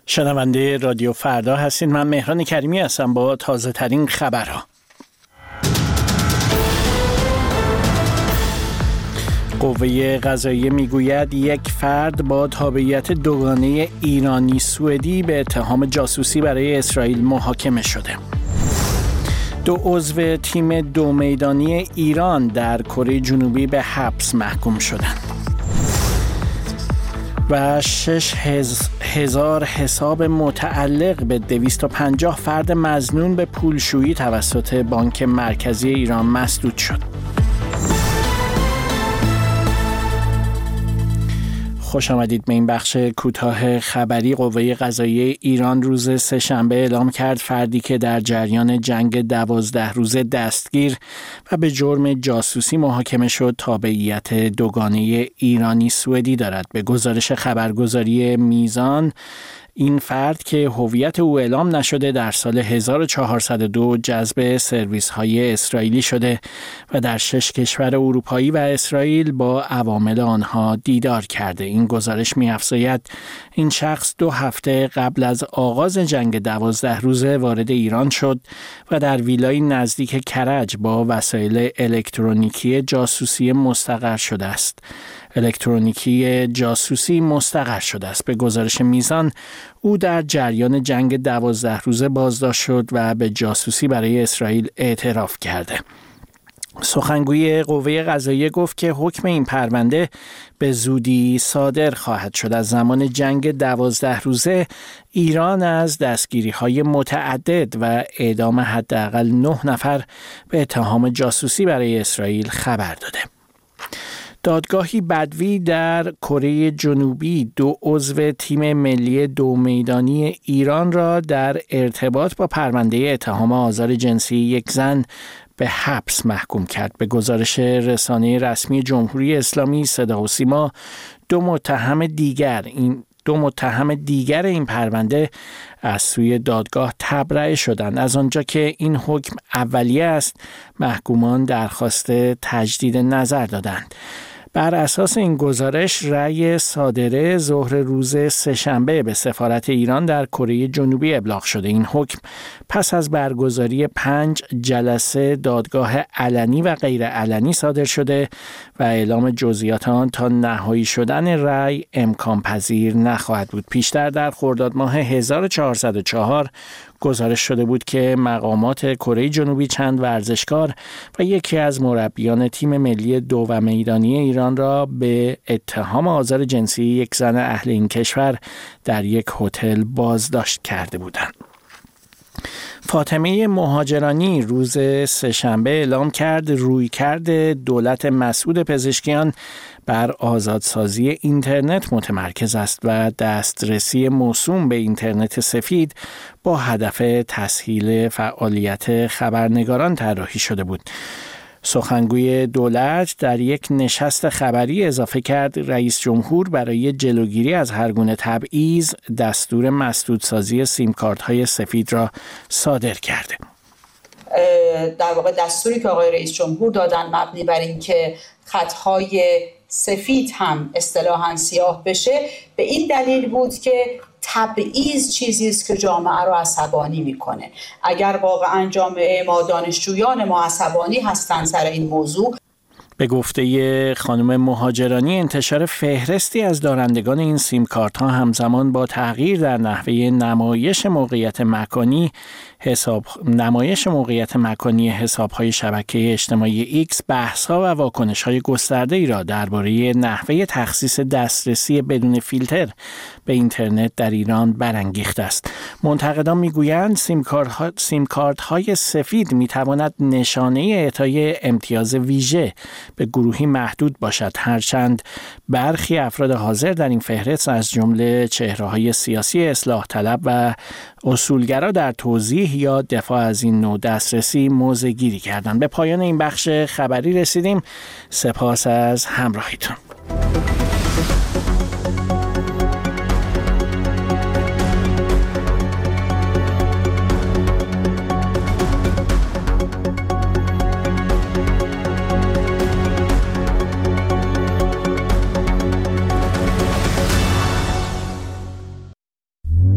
شنونده رادیو فردا هستین. من مهران کریمی هستم با تازه ترین خبرها. قوه قضاییه میگوید یک فرد با تابعیت دوگانه ایرانی سوئدی به اتهام جاسوسی برای اسرائیل محاکمه شده. 2 عضو تیم 2 میدانی ایران در کره جنوبی به حبس محکوم شدند. و 6,000 حساب متعلق به 250 فرد مظنون به پولشویی توسط بانک مرکزی ایران مسدود شد. خوش آمدید به این بخش کوتاه خبری. قوه قضاییه ایران روز سه‌شنبه اعلام کرد فردی که در جریان جنگ 12 روزه دستگیر و به جرم جاسوسی محاکمه شد تابعیت دوگانه ایرانی سوئدی دارد. به گزارش خبرگزاری میزان، این فرد که هویت او اعلام نشده در سال 1402 جذب سرویس‌های اسرائیلی شده و در 6 کشور اروپایی و اسرائیل با عوامل آنها دیدار کرده. این گزارش می‌افزاید این شخص 2 هفته قبل از آغاز جنگ 12 روزه وارد ایران شد و در ویلای نزدیک کرج با وسایل الکترونیکی جاسوسی مستقر شده است. به گزارش میزان، او در جریان جنگ 12 روزه بازداشت شد و به جاسوسی برای اسرائیل اعتراف کرده. سخنگوی قوه قضاییه گفت که حکم این پرونده به زودی صادر خواهد شد. از زمان جنگ 12 روزه ایران از دستگیری‌های متعدد و اعدام حداقل 9 نفر به اتهام جاسوسی برای اسرائیل خبر داده. دادگاهی بدوی در کره جنوبی 2 عضو تیم ملی 2 میدانی ایران را در ارتباط با پرونده اتهام آزار جنسی یک زن به حبس محکوم کرد. به گزارش رسانه رسمی جمهوری اسلامی صدا و سیما، 2 متهم دیگر این پرونده از سوی دادگاه تبرئه شدند. از آنجا که این حکم اولیه است، محکومان درخواست تجدید نظر دادند. بر اساس این گزارش، رأی صادره ظهر روز سه‌شنبه به سفارت ایران در کره جنوبی ابلاغ شده. این حکم پس از برگزاری 5 جلسه دادگاه علنی و غیر علنی صادر شده و اعلام جزئیات آن تا نهایی شدن رأی امکان پذیر نخواهد بود. پیشتر در خرداد ماه 1404 گزارش شده بود که مقامات کره جنوبی چند ورزشکار و یکی از مربیان تیم ملی 2 میدانی ایران را به اتهام آزار جنسی یک زن اهل این کشور در یک هتل بازداشت کرده بودند. فاطمه مهاجرانی روز سه‌شنبه اعلام کرد رویکرد دولت مسعود پزشکیان بر آزادسازی اینترنت متمرکز است و دسترسی موسوم به اینترنت سفید با هدف تسهیل فعالیت خبرنگاران طراحی شده بود. سخنگوی دولت در یک نشست خبری اضافه کرد رئیس جمهور برای جلوگیری از هر گونه تبعیض دستور مسدودسازی سیمکارت‌های سفید را صادر کرده. در واقع دستوری که آقای رئیس جمهور دادن مبنی بر این که خطهای سفید هم اصطلاحاً سیاه بشه، به این دلیل بود که تبعیض چیزی است که جامعه رو عصبانی میکنه. اگر واقعا جامعه ما، دانشجویان ما عصبانی هستن سر این موضوع، به گفته خانم مهاجرانی، انتشار فهرستی از دارندگان این سیم کارت ها همزمان با تغییر در نحوه نمایش موقعیت مکانی حساب‌های شبکه اجتماعی ایکس بحث‌ها و واکنش‌های گسترده‌ای را درباره نحوه تخصیص دسترسی بدون فیلتر به اینترنت در ایران برانگیخته است. منتقدان می‌گویند سیم کارت‌های سفید می‌تواند نشانه اعطای امتیاز ویژه به گروهی محدود باشد، هرچند برخی افراد حاضر در این فهرست از جمله چهره‌های سیاسی اصلاح طلب و اصولگرا در توضیح یا دفاع از این نوع دسترسی موضع گیری کردند. به پایان این بخش خبری رسیدیم. سپاس از همراهیتون.